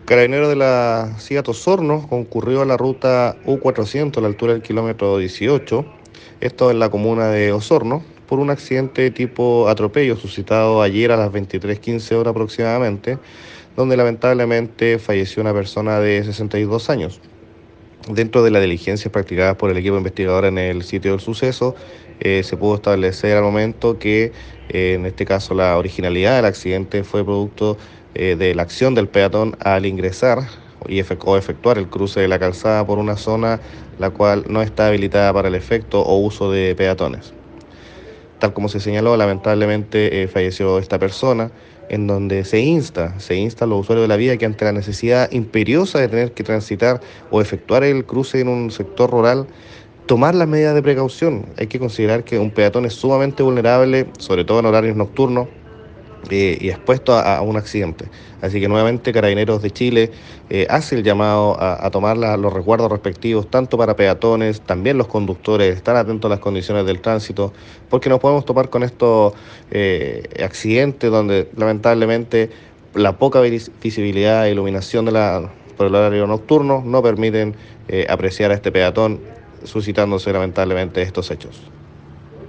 Carabineros de la CIAT Osorno concurrió a la ruta U400 a la altura del kilómetro 18, esto en la comuna de Osorno, por un accidente tipo atropello suscitado ayer a las 23:15 horas aproximadamente, donde lamentablemente falleció una persona de 62 años. Dentro de las diligencias practicadas por el equipo investigador en el sitio del suceso, se pudo establecer al momento que, en este caso, la originalidad del accidente fue producto de la acción del peatón al ingresar o efectuar el cruce de la calzada por una zona la cual no está habilitada para el efecto o uso de peatones. Tal como se señaló, lamentablemente falleció esta persona, en donde se insta a los usuarios de la vía que ante la necesidad imperiosa de tener que transitar o efectuar el cruce en un sector rural, tomar las medidas de precaución. Hay que considerar que un peatón es sumamente vulnerable, sobre todo en horarios nocturnos, y expuesto a un accidente. Así que nuevamente Carabineros de Chile hace el llamado a tomar los resguardos respectivos, tanto para peatones, también los conductores, estar atentos a las condiciones del tránsito, porque nos podemos topar con estos accidentes donde lamentablemente la poca visibilidad e iluminación por el horario nocturno no permiten apreciar a este peatón, suscitándose lamentablemente estos hechos.